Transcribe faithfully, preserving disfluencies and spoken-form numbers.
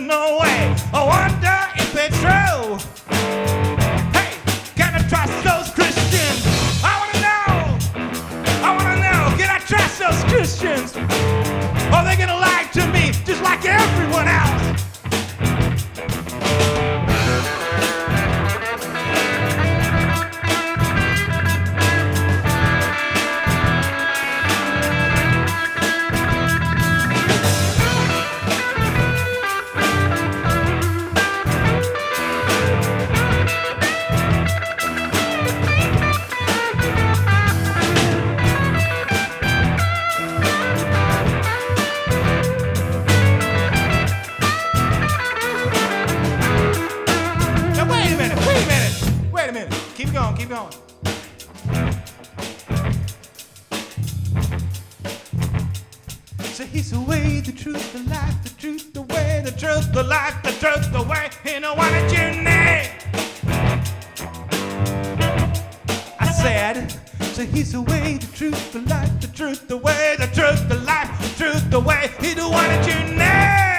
no way. I wonder if it's true. Hey, can I trust those Christians? I wanna know, I wanna know, can I trust those Christians? Or they gonna lie to me just like everyone else? Keep going, keep going. So he's the way, the truth, the life, the truth, the way, the truth, the life, the truth, the way. You know what did you need? I said, so he's the way, the truth, the life, the truth, the way, the truth, the life, the truth, the way. You know what did you need?